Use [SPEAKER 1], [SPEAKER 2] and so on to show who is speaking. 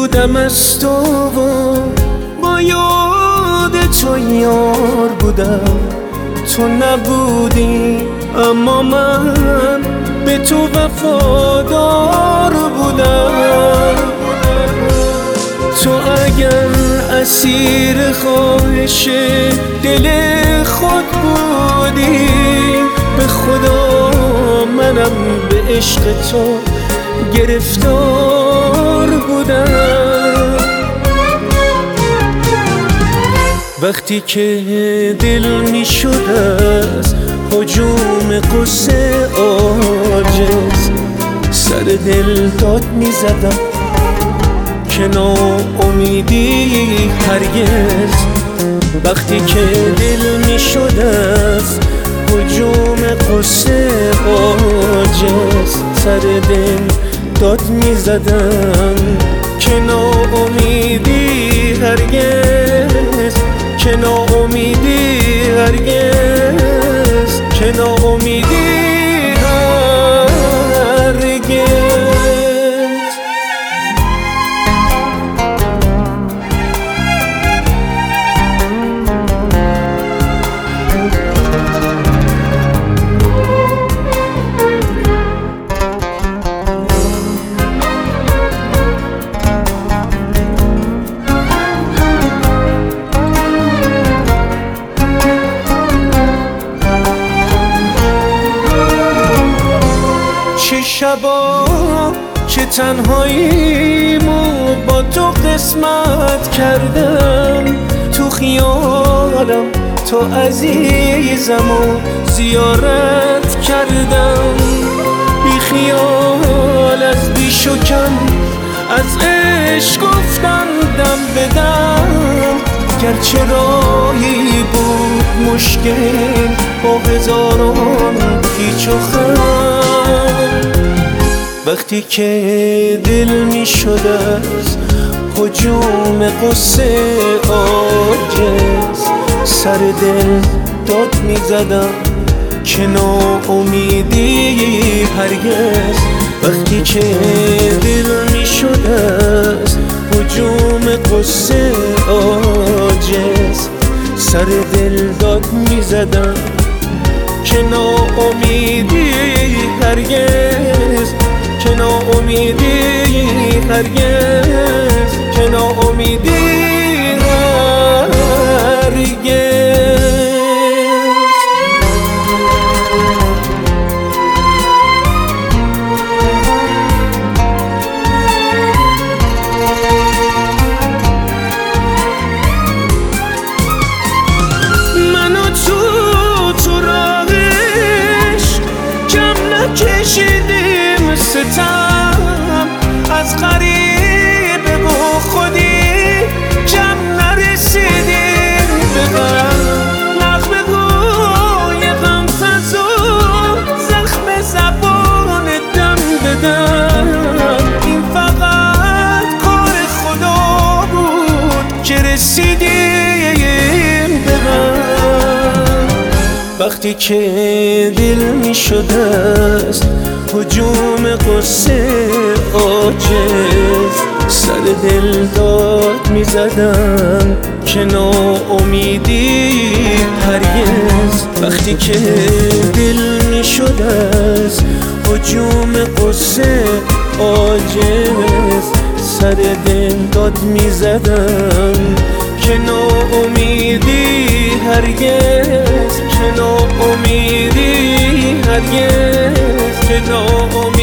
[SPEAKER 1] بودم از تو و با یاد تو یار بودم. تو نبودی اما من به تو وفادار بودم. تو اگر اسیر خواهش دل خود بودی، به خدا منم به عشق تو گرفتار بودم. وقتی که دل می شد از هجوم قصه عاجز، سر دل داد می زدم که ناامیدی هرگز. وقتی که دل می شد از هجوم قصه عاجز، سر دل داد می زدم که ناامیدی هرگز، که ناامیدی هرگز، که ناامیدی هرگز. چه شبا چه تنهاییمو با تو قسمت کردم. تو خیالم تو عزیزمو زیارت کردم. بی خیال از بیش و کم از عشق گفتن دم بدم. گرچه راهی بود مشکل با هزاران پیچ و خم. وقتی که دل می شد از هجوم قصه عاجز، سر دل داد می زدم که ناامیدی هرگز. وقتی که دل می شد از هجوم قصه عاجز، سر دل داد می زدم که ناامیدی هرگز، که ناامیدی هرگز، که ناامیدی هرگز. کشیدیم ستم از غریبه و خودی کم نرسیدیم به غم. نغمه های غم فزا زخم زبان دم بدم. این فقط کار خدا بود که رسیدیم به غم. وقتی که دل می شد از هجوم قصه عاجز، سر دل داد می زدم که ناامیدی هرگز. وقتی که دل می شد از هجوم قصه عاجز، سر دل داد می زدم که ناامیدی هرگز، که ناامیدی هرگز، که ناامیدی